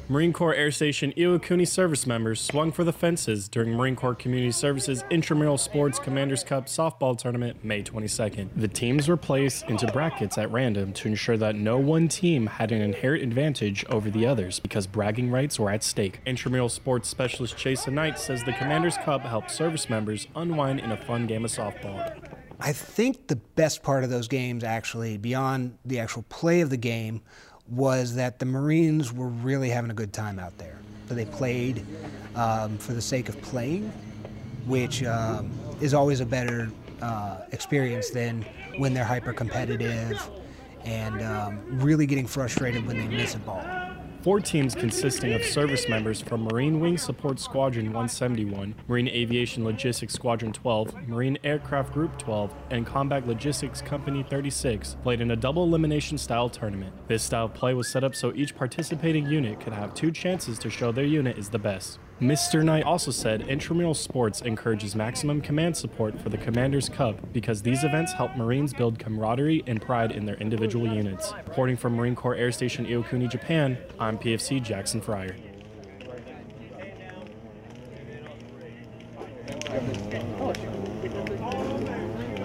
Marine Corps Air Station Iwakuni service members swung for the fences during Marine Corps Community Services Intramural Sports Commanders Cup softball tournament May 22nd. The teams were placed into brackets at random to ensure that no one team had an inherent advantage over the others because bragging rights were at stake. Intramural Sports Specialist Chase Knight says the Commanders Cup helped service members unwind in a fun game of softball. I think the best part of those games, actually, beyond the actual play of the game, was that the Marines were really having a good time out there. So they played for the sake of playing, which is always a better experience than when they're hyper-competitive and really getting frustrated when they miss a ball. 4 teams consisting of service members from Marine Wing Support Squadron 171, Marine Aviation Logistics Squadron 12, Marine Aircraft Group 12, and Combat Logistics Company 36 played in a double elimination style tournament. This style of play was set up so each participating unit could have 2 chances to show their unit is the best. Mr. Knight also said intramural sports encourages maximum command support for the Commanders Cup because these events help Marines build camaraderie and pride in their individual units. Reporting from Marine Corps Air Station Iwakuni, Japan, I'm PFC Jackson Fryer.